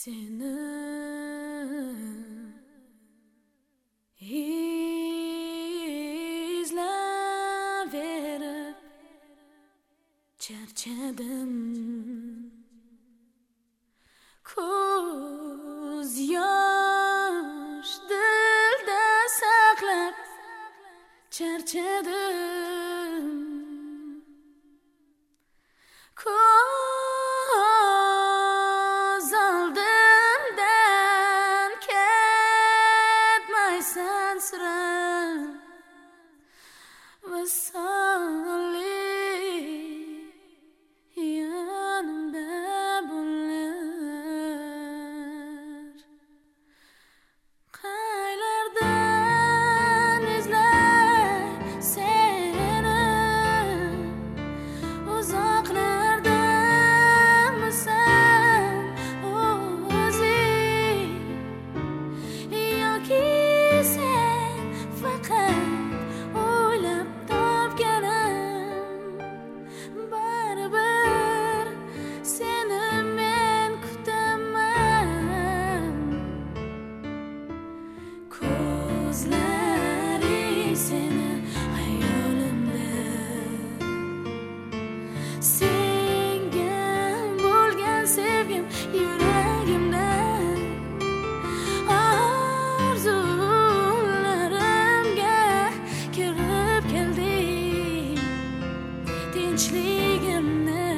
Seni izleyip charchadim. Ko'z yosh dilda saqlab charchadim. Ko'z oldimdan ketmaysan sira, visolli yonimda bo'lar. Qaylardan izlay seni, uzoqlardanmisan o'zing, yoki sen faqat o'ylab topganim. Baribir seni men kutaman. Ko'zlaring seni hayolimda, senga bo'lgan sevgim yuragimda. Orzularimga kirib kelding, tinchligimni